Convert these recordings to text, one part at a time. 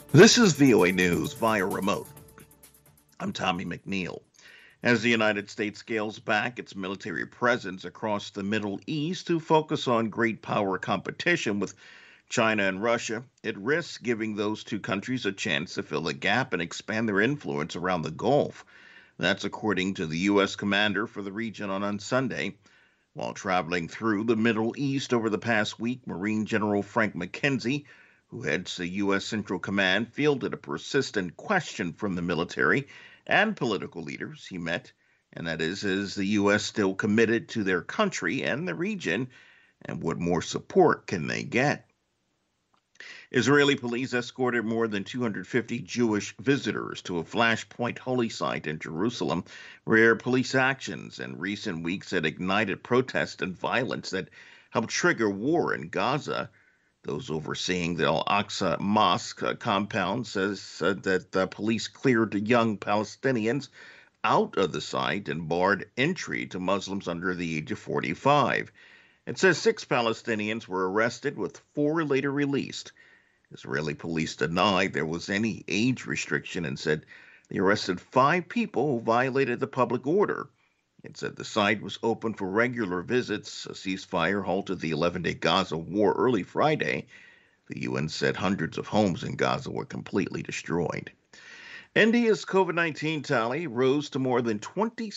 This is VOA News via remote. I'm Tommy McNeil. As the United States scales back its military presence across the Middle East to focus on great power competition with China and Russia, it risks giving those two countries a chance to fill the gap and expand their influence around the Gulf. That's according to the U.S. commander for the region on Sunday. While traveling through the Middle East over the past week, Marine General Frank McKenzie, who heads the U.S. Central Command, fielded a persistent question from the military and political leaders he met, and that is the U.S. still committed to their country and the region, and what more support can they get? Israeli police escorted more than 250 Jewish visitors to a flashpoint holy site in Jerusalem, where police actions in recent weeks had ignited protest and violence that helped trigger war in Gaza. Those overseeing the Al Aqsa Mosque compound says that the police cleared young Palestinians out of the site and barred entry to Muslims under the age of 45. It says six Palestinians were arrested, with four later released. Israeli police denied there was any age restriction and said they arrested five people who violated the public order. It said the site was open for regular visits. A ceasefire halted the 11-day Gaza war early Friday. The UN said hundreds of homes in Gaza were completely destroyed. India's COVID 19 tally rose to more than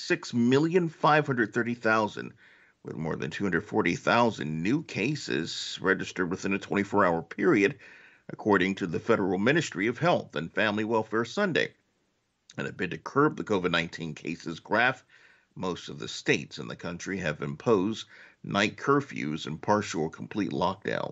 26,530,000, with more than 240,000 new cases registered within a 24-hour period, according to the Federal Ministry of Health and Family Welfare Sunday. In a bid to curb the COVID 19 cases graph, most of the states in the country have imposed night curfews and partial or complete lockdown.